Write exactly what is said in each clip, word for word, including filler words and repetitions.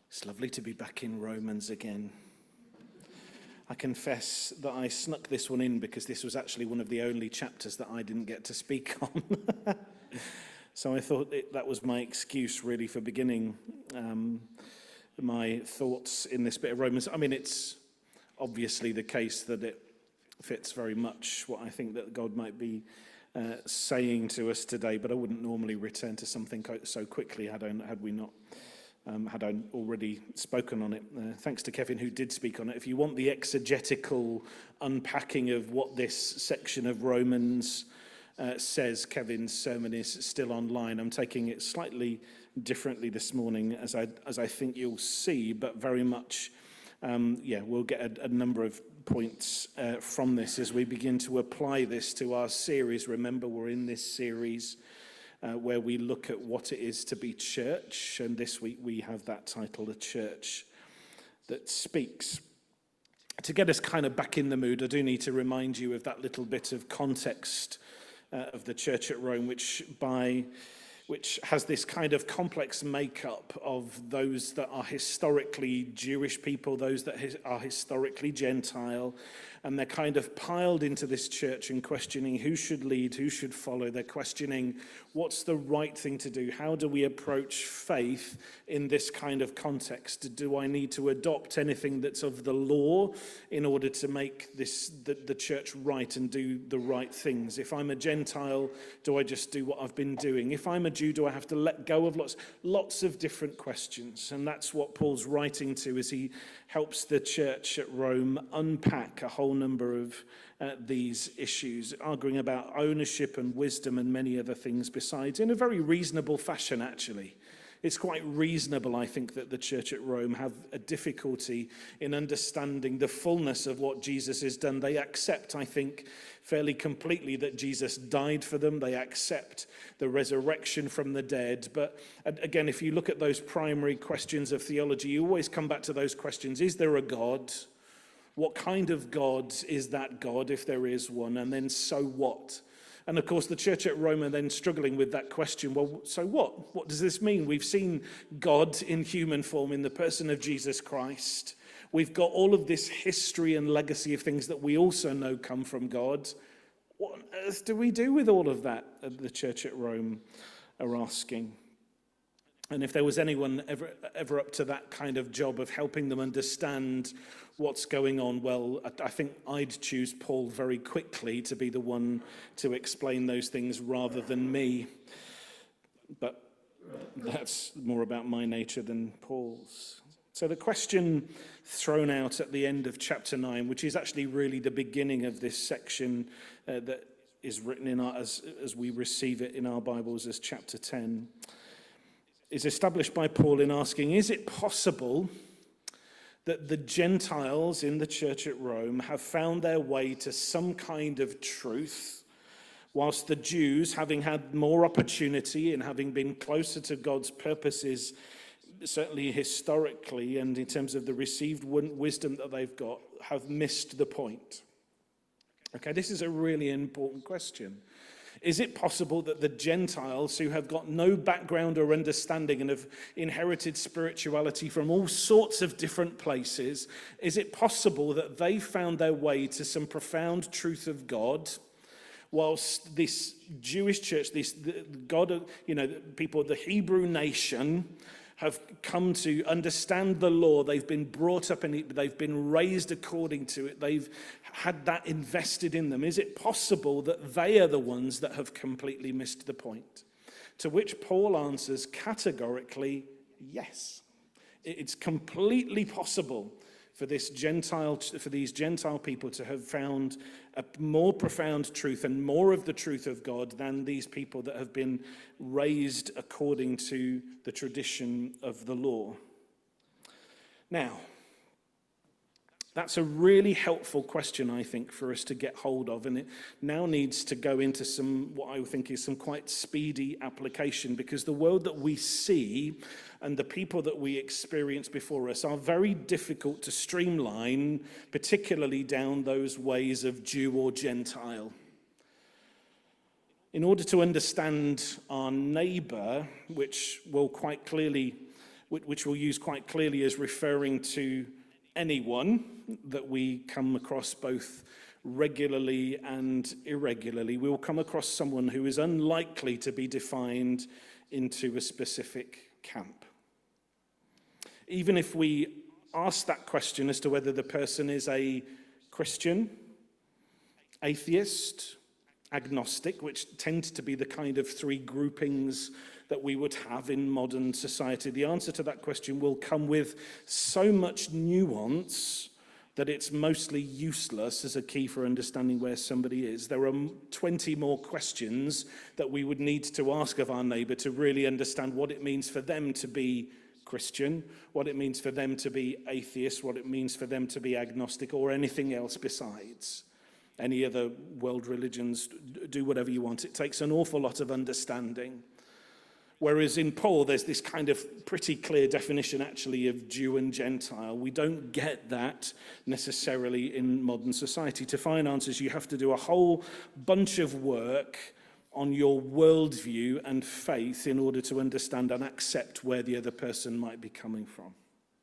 It's lovely to be back in Romans again. I confess that I snuck this one in because this was actually one of the only chapters that I didn't get to speak on. So I thought it, that was my excuse really for beginning um, my thoughts in this bit of Romans. I mean, it's obviously the case that it fits very much what I think that God might be uh, saying to us today, but I wouldn't normally return to something so quickly had, I, had we not Um, had I already spoken on it. Uh, thanks to Kevin who did speak on it. If you want the exegetical unpacking of what this section of Romans uh, says, Kevin's sermon is still online. I'm taking it slightly differently this morning, as I as I think you'll see, but very much, um, yeah, we'll get a, a number of points uh, from this as we begin to apply this to our series. Remember, we're in this series Uh, where we look at what it is to be church, and this week we have that title, A Church That Speaks. To get us kind of back in the mood, I do need to remind you of that little bit of context uh, of the church at Rome, which by which has this kind of complex makeup of those that are historically Jewish people, those that his, are historically Gentile, and they're kind of piled into this church and questioning who should lead, who should follow. They're questioning what's the right thing to do. How do we approach faith in this kind of context? Do I need to adopt anything that's of the law in order to make this the, the church right and do the right things? If I'm a Gentile, do I just do what I've been doing? If I'm a Jew, do I have to let go of lots, lots of different questions? And that's what Paul's writing to as he helps the church at Rome unpack a whole number of uh, these issues, arguing about ownership and wisdom and many other things besides, in a very reasonable fashion, actually. It's quite reasonable, I think, that the church at Rome have a difficulty in understanding the fullness of what Jesus has done. They accept, I think, fairly completely that Jesus died for them. They accept the resurrection from the dead. But again, if you look at those primary questions of theology, you always come back to those questions. Is there a God? What kind of God is that God, if there is one? And then so what? And of course, the church at Rome are then struggling with that question. Well, so what? What does this mean? We've seen God in human form in the person of Jesus Christ. We've got all of this history and legacy of things that we also know come from God. What on earth do we do with all of that? The church at Rome are asking. And if there was anyone ever, ever up to that kind of job of helping them understand what's going on, well, I think I'd choose Paul very quickly to be the one to explain those things rather than me. But that's more about my nature than Paul's. So the question thrown out at the end of chapter nine, which is actually really the beginning of this section uh, that is written in our, as, as we receive it in our Bibles as chapter ten, is established by Paul in asking, is it possible that the Gentiles in the church at Rome have found their way to some kind of truth, whilst the Jews, having had more opportunity and having been closer to God's purposes, certainly historically and in terms of the received wisdom that they've got, have missed the point? Okay, this is a really important question. Is it possible that the Gentiles, who have got no background or understanding and have inherited spirituality from all sorts of different places, is it possible that they found their way to some profound truth of God, whilst this Jewish church, this the God, you know, people, the Hebrew nation, have come to understand the law, they've been brought up in it, they've been raised according to it, they've had that invested in them. Is it possible that they are the ones that have completely missed the point? To which Paul answers categorically, yes. It's completely possible for this Gentile, for these Gentile people to have found a more profound truth and more of the truth of God than these people that have been raised according to the tradition of the law. Now, that's a really helpful question, I think, for us to get hold of, and it now needs to go into some, what I think is some quite speedy application, because the world that we see and the people that we experience before us are very difficult to streamline, particularly down those ways of Jew or Gentile. In order to understand our neighbour, which will quite clearly which we'll use quite clearly as referring to anyone that we come across both regularly and irregularly. We will come across someone who is unlikely to be defined into a specific camp. Even if we ask that question as to whether the person is a Christian, atheist, agnostic, which tend to be the kind of three groupings that we would have in modern society, the answer to that question will come with so much nuance that it's mostly useless as a key for understanding where somebody is. There are twenty more questions that we would need to ask of our neighbour to really understand what it means for them to be Christian, what it means for them to be atheist, what it means for them to be agnostic, or anything else besides. Any other world religions, do whatever you want. It takes an awful lot of understanding. Whereas in Paul, there's this kind of pretty clear definition, actually, of Jew and Gentile. We don't get that necessarily in modern society. To find answers, you have to do a whole bunch of work on your worldview and faith in order to understand and accept where the other person might be coming from.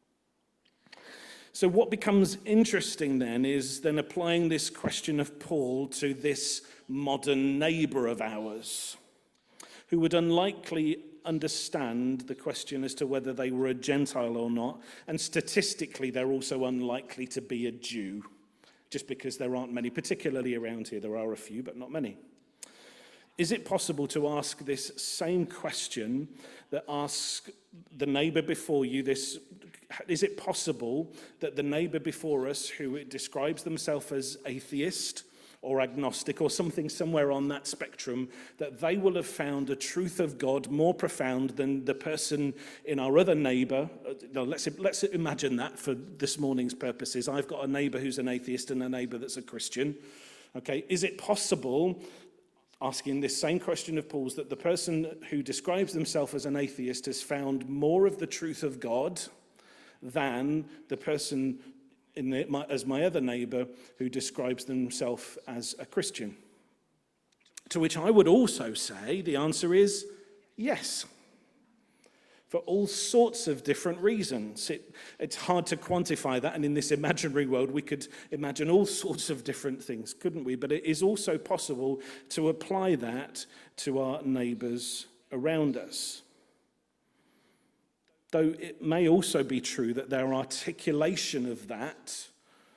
So what becomes interesting then is then applying this question of Paul to this modern neighbour of ours, who would unlikely understand the question as to whether they were a Gentile or not, and statistically they're also unlikely to be a Jew, just because there aren't many, particularly around here. There are a few, but not many. Is it possible to ask this same question that asks the neighbour before you this? Is it possible that the neighbour before us, who describes themselves as atheist or agnostic or something somewhere on that spectrum, that they will have found a truth of God more profound than the person in our other neighbour? No, let's, let's imagine that for this morning's purposes. I've got a neighbour who's an atheist and a neighbour that's a Christian. Okay, is it possible, asking this same question of Paul's, that the person who describes themselves as an atheist has found more of the truth of God than the person in the, my, as my other neighbour who describes themselves as a Christian? To which I would also say the answer is yes, for all sorts of different reasons. It, it's hard to quantify that, and in this imaginary world we could imagine all sorts of different things, couldn't we? But it is also possible to apply that to our neighbours around us. Though it may also be true that their articulation of that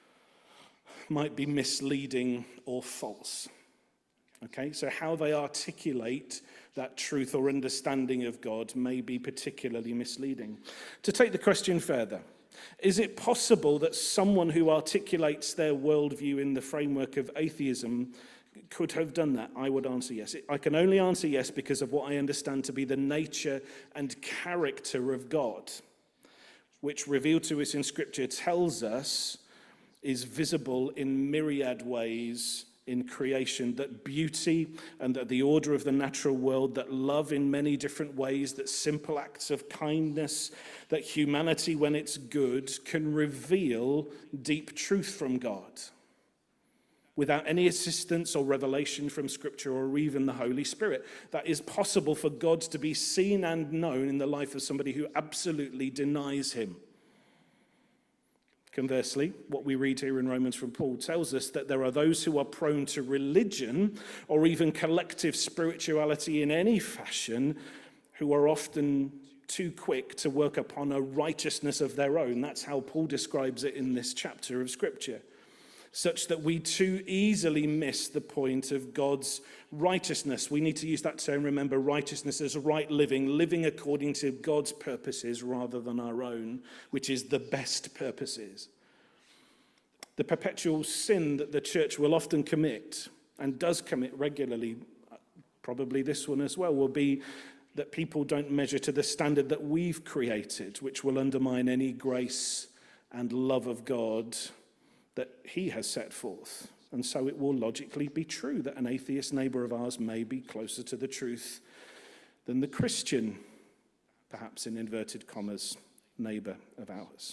might be misleading or false. Okay, so how they articulate that truth or understanding of God may be particularly misleading. To take the question further, is it possible that someone who articulates their worldview in the framework of atheism could have done that? I would answer yes. I can only answer yes because of what I understand to be the nature and character of God, which, revealed to us in Scripture, tells us is visible in myriad ways in creation, that beauty and that the order of the natural world, that love in many different ways, that simple acts of kindness, that humanity, when it's good, can reveal deep truth from God without any assistance or revelation from Scripture or even the Holy Spirit. That is possible for God to be seen and known in the life of somebody who absolutely denies him. Conversely, what we read here in Romans from Paul tells us that there are those who are prone to religion or even collective spirituality in any fashion who are often too quick to work upon a righteousness of their own. That's how Paul describes it in this chapter of Scripture. Such that we too easily miss the point of God's righteousness. We need to use that term, remember, righteousness as right living, living according to God's purposes rather than our own, which is the best purposes. The perpetual sin that the church will often commit, and does commit regularly, probably this one as well, will be that people don't measure to the standard that we've created, which will undermine any grace and love of God that he has set forth. And so it will logically be true that an atheist neighbour of ours may be closer to the truth than the Christian, perhaps in inverted commas, neighbour of ours.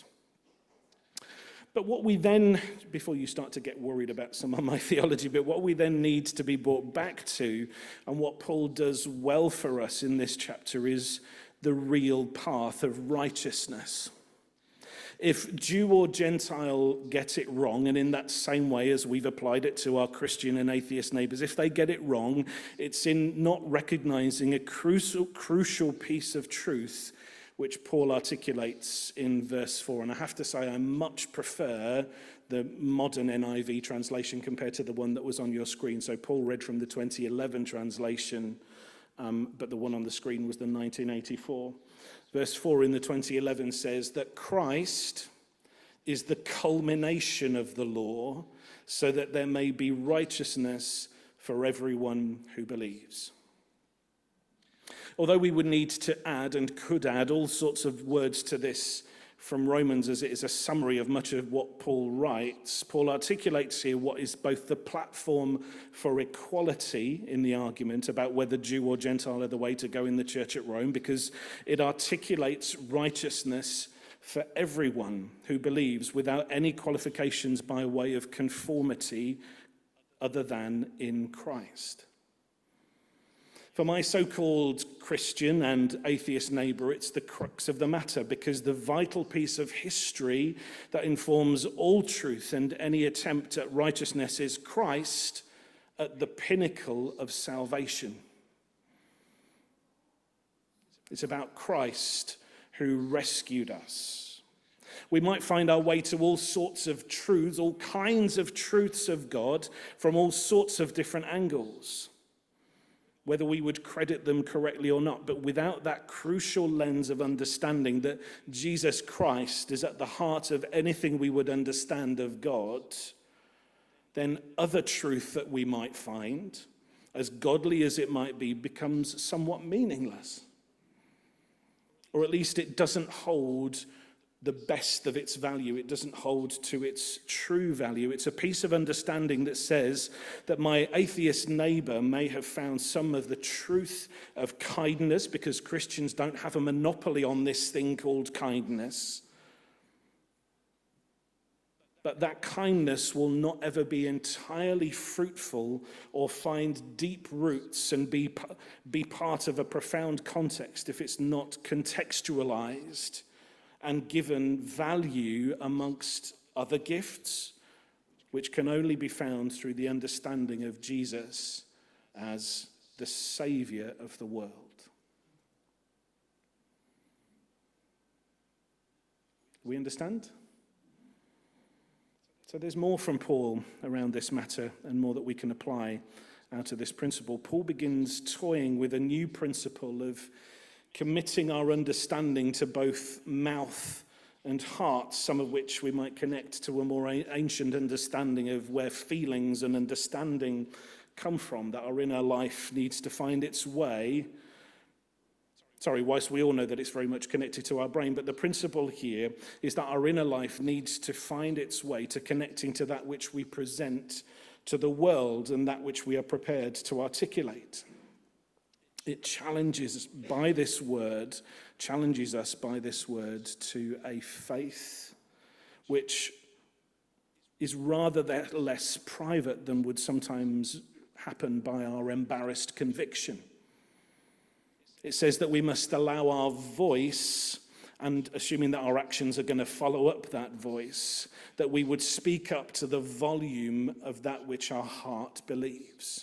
But what we then, before you start to get worried about some of my theology, but what we then need to be brought back to, and what Paul does well for us in this chapter, is the real path of righteousness. If Jew or Gentile get it wrong, and in that same way as we've applied it to our Christian and atheist neighbors, if they get it wrong, it's in not recognizing a crucial, crucial piece of truth which Paul articulates in verse four. And I have to say, I much prefer the modern N I V translation compared to the one that was on your screen. So Paul read from the twenty eleven translation, um, but the one on the screen was the nineteen eighty-four. Verse four in the twenty eleven says that Christ is the culmination of the law, so that there may be righteousness for everyone who believes. Although we would need to add and could add all sorts of words to this from Romans, as it is a summary of much of what Paul writes, Paul articulates here what is both the platform for equality in the argument about whether Jew or Gentile are the way to go in the church at Rome, because it articulates righteousness for everyone who believes without any qualifications by way of conformity other than in Christ. For my so-called Christian and atheist neighbor, it's the crux of the matter, because the vital piece of history that informs all truth and any attempt at righteousness is Christ at the pinnacle of salvation. It's about Christ who rescued us. We might find our way to all sorts of truths, all kinds of truths of God from all sorts of different angles, whether we would credit them correctly or not. But without that crucial lens of understanding that Jesus Christ is at the heart of anything we would understand of God, then other truth that we might find, as godly as it might be, becomes somewhat meaningless. Or at least it doesn't hold the best of its value. It doesn't hold to its true value. It's a piece of understanding that says that my atheist neighbor may have found some of the truth of kindness, because Christians don't have a monopoly on this thing called kindness. But that kindness will not ever be entirely fruitful or find deep roots and be, be part of a profound context if it's not contextualized and given value amongst other gifts, which can only be found through the understanding of Jesus as the Savior of the world. We understand? So there's more from Paul around this matter, and more that we can apply out of this principle. Paul begins toying with a new principle of committing our understanding to both mouth and heart, some of which we might connect to a more ancient understanding of where feelings and understanding come from, that our inner life needs to find its way. Sorry, whilst we all know that it's very much connected to our brain, but the principle here is that our inner life needs to find its way to connecting to that which we present to the world and that which we are prepared to articulate. It challenges by this word, challenges us by this word to a faith which is rather less private than would sometimes happen by our embarrassed conviction. It says that we must allow our voice, and assuming that our actions are going to follow up that voice, that we would speak up to the volume of that which our heart believes.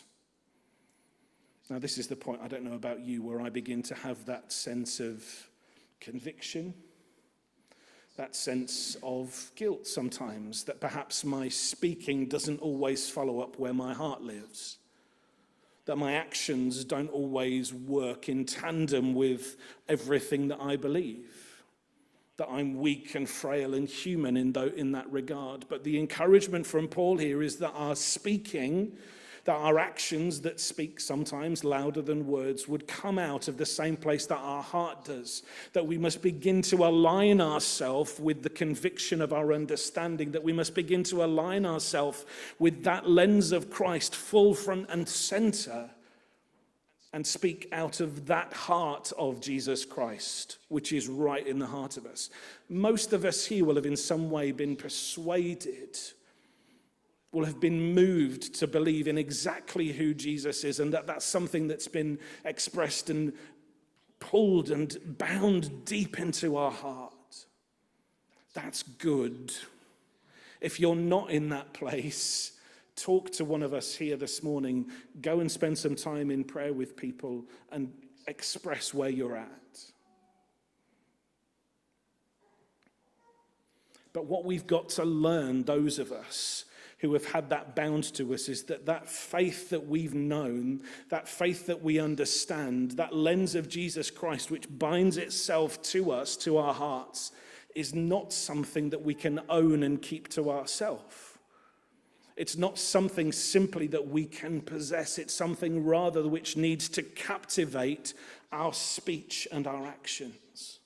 Now, this is the point, I don't know about you, where I begin to have that sense of conviction, that sense of guilt sometimes, that perhaps my speaking doesn't always follow up where my heart lives, that my actions don't always work in tandem with everything that I believe, that I'm weak and frail and human in, th- in that regard. But the encouragement from Paul here is that our speaking, that our actions that speak sometimes louder than words would come out of the same place that our heart does, that we must begin to align ourselves with the conviction of our understanding, that we must begin to align ourselves with that lens of Christ full front and center, and speak out of that heart of Jesus Christ, which is right in the heart of us. Most of us here will have in some way been persuaded, will have been moved to believe in exactly who Jesus is, and that that's something that's been expressed and pulled and bound deep into our heart. That's good. If you're not in that place, talk to one of us here this morning. Go and spend some time in prayer with people and express where you're at. But what we've got to learn, those of us who have had that bound to us, is that that faith that we've known, that faith that we understand, that lens of Jesus Christ which binds itself to us, to our hearts, is not something that we can own and keep to ourselves. It's not something simply that we can possess. It's something rather which needs to captivate our speech and our actions.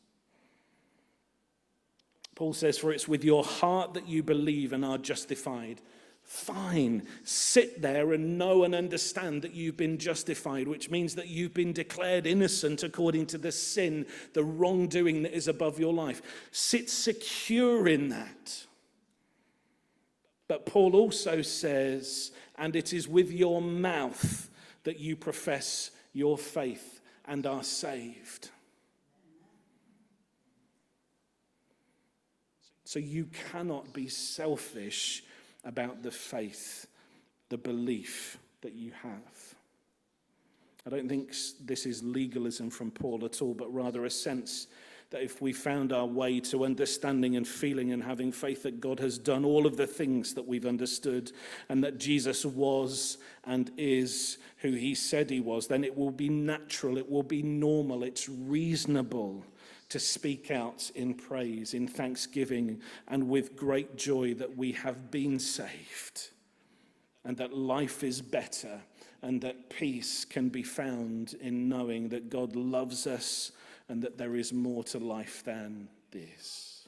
Paul says, for it's with your heart that you believe and are justified. Fine. Sit there and know and understand that you've been justified, which means that you've been declared innocent according to the sin, the wrongdoing that is above your life. Sit secure in that. But Paul also says, and it is with your mouth that you profess your faith and are saved. So you cannot be selfish about the faith, the belief that you have. I don't think this is legalism from Paul at all, but rather a sense that if we found our way to understanding and feeling and having faith that God has done all of the things that we've understood and that Jesus was and is who he said he was, then it will be natural, it will be normal, it's reasonable to speak out in praise, in thanksgiving, and with great joy that we have been saved, and that life is better, and that peace can be found in knowing that God loves us and that there is more to life than this.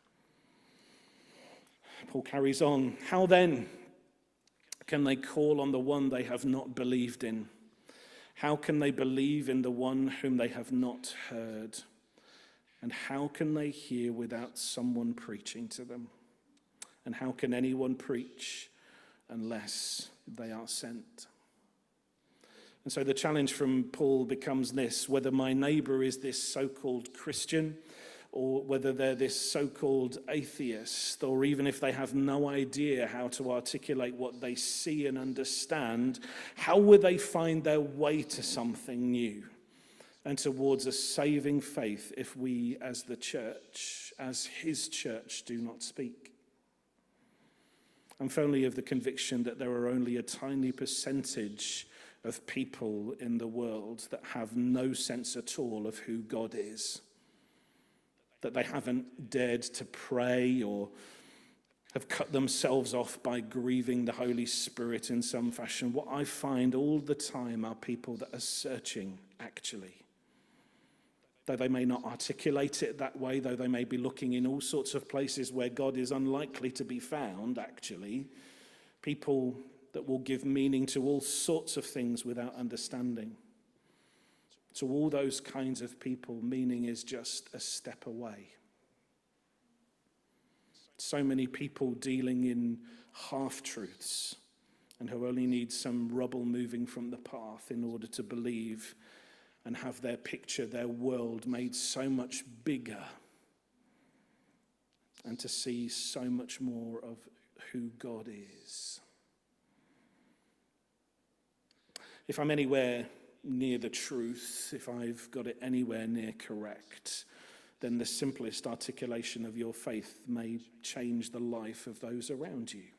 Paul carries on. How then can they call on the one they have not believed in? How can they believe in the one whom they have not heard? And how can they hear without someone preaching to them? And how can anyone preach unless they are sent? And so the challenge from Paul becomes this: whether my neighbor is this so-called Christian, or whether they're this so-called atheist, or even if they have no idea how to articulate what they see and understand, how will they find their way to something new and towards a saving faith if we as the church, as his church, do not speak? I'm firmly of the conviction that there are only a tiny percentage of people in the world that have no sense at all of who God is, that they haven't dared to pray or have cut themselves off by grieving the Holy Spirit in some fashion. What I find all the time are people that are searching, actually. Though they may not articulate it that way, though they may be looking in all sorts of places where God is unlikely to be found, actually, people that will give meaning to all sorts of things without understanding. To all those kinds of people, meaning is just a step away. So many people dealing in half-truths and who only need some rubble moving from the path in order to believe and have their picture, their world made so much bigger, and to see so much more of who God is. If I'm anywhere near the truth, if I've got it anywhere near correct, then the simplest articulation of your faith may change the life of those around you.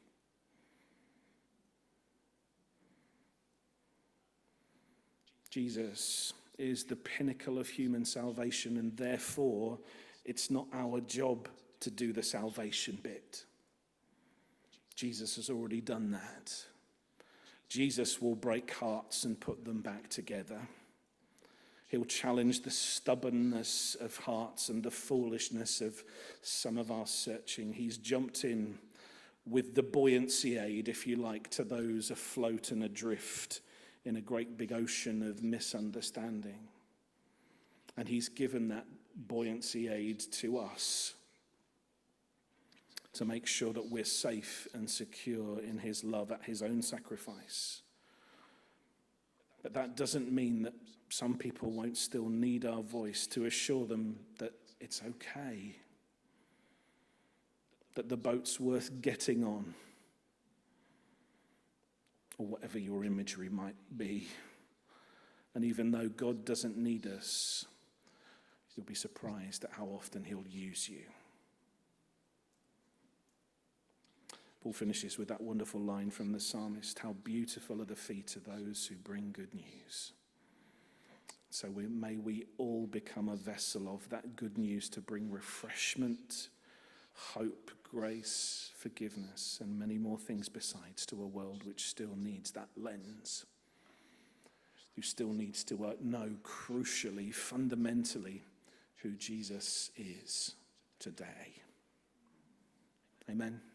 Jesus is the pinnacle of human salvation, and therefore it's not our job to do the salvation bit. Jesus has already done that. Jesus will break hearts and put them back together. He'll challenge the stubbornness of hearts and the foolishness of some of our searching. He's jumped in with the buoyancy aid, if you like, to those afloat and adrift in a great big ocean of misunderstanding. And he's given that buoyancy aid to us to make sure that we're safe and secure in his love at his own sacrifice. But that doesn't mean that some people won't still need our voice to assure them that it's okay, that the boat's worth getting on, or whatever your imagery might be. And even though God doesn't need us, you'll be surprised at how often he'll use you. Paul finishes with that wonderful line from the psalmist, how beautiful are the feet of those who bring good news. So we, may we all become a vessel of that good news to bring refreshment, hope, grace, forgiveness, and many more things besides to a world which still needs that lens, who still needs to uh, know crucially, fundamentally, who Jesus is today. Amen.